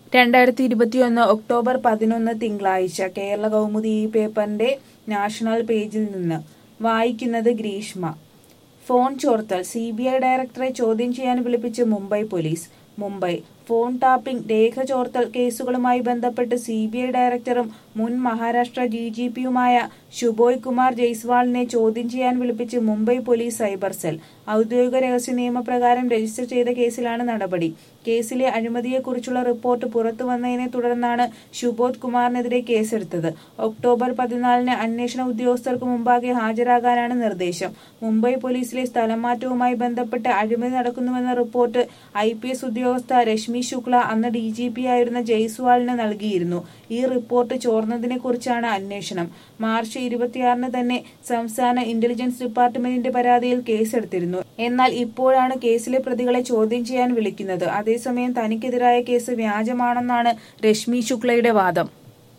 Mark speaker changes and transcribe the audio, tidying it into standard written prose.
Speaker 1: 2021 October 11 തിങ്കളാഴ്ച കേരള കൗമുദി ഈ പേപ്പറിന്റെ നാഷണൽ പേജിൽ നിന്ന് വായിക്കുന്നത് ഗ്രീഷ്മ. ഫോൺ ചോർത്തൽ, സിബിഐ ഡയറക്ടറെ ചോദ്യം ചെയ്യാൻ വിളിപ്പിച്ച് Mumbai police. Mumbai phone tapping, രേഖ ചോർത്തൽ കേസുകളുമായി ബന്ധപ്പെട്ട് സിബിഐ ഡയറക്ടറും മുൻ മഹാരാഷ്ട്ര ഡിജിപിയുമായ ശുബോയ് കുമാർ ജയ്സ്വാളിനെ ചോദ്യം ചെയ്യാൻ വിളിപ്പിച്ച് മുംബൈ പോലീസ് സൈബർ സെൽ. ഔദ്യോഗിക രഹസ്യ നിയമപ്രകാരം രജിസ്റ്റർ ചെയ്ത കേസിലാണ് നടപടി. കേസിലെ അഴിമതിയെക്കുറിച്ചുള്ള റിപ്പോർട്ട് പുറത്തുവന്നതിനെ തുടർന്നാണ് ശുബോധ് കുമാറിനെതിരെ കേസെടുത്തത്. ഒക്ടോബർ 14 അന്വേഷണ ഉദ്യോഗസ്ഥർക്ക് മുമ്പാകെ ഹാജരാകാനാണ് നിർദ്ദേശം. മുംബൈ പോലീസിലെ സ്ഥലം മാറ്റവുമായി ബന്ധപ്പെട്ട് അഴിമതി നടക്കുന്നുവെന്ന റിപ്പോർട്ട് IPS ഉദ്യോഗസ്ഥ രശ്മി ശുക്ല അന്ന് DGP ആയിരുന്ന ജയ്സ്വാളിന് നൽകിയിരുന്നു. ഈ റിപ്പോർട്ട് ചോർന്നതിനെക്കുറിച്ചാണ് അന്വേഷണം. മാർച്ച് 26 തന്നെ സംസ്ഥാന ഇന്റലിജൻസ് ഡിപ്പാർട്ട്മെന്റിന്റെ പരാതിയിൽ കേസെടുത്തിരുന്നു. എന്നാൽ ഇപ്പോഴാണ് കേസിലെ പ്രതികളെ ചോദ്യം ചെയ്യാൻ വിളിക്കുന്നത്. അതേസമയം തനിക്കെതിരായ കേസ് വ്യാജമാണെന്നാണ് രശ്മി ശുക്ലയുടെ വാദം.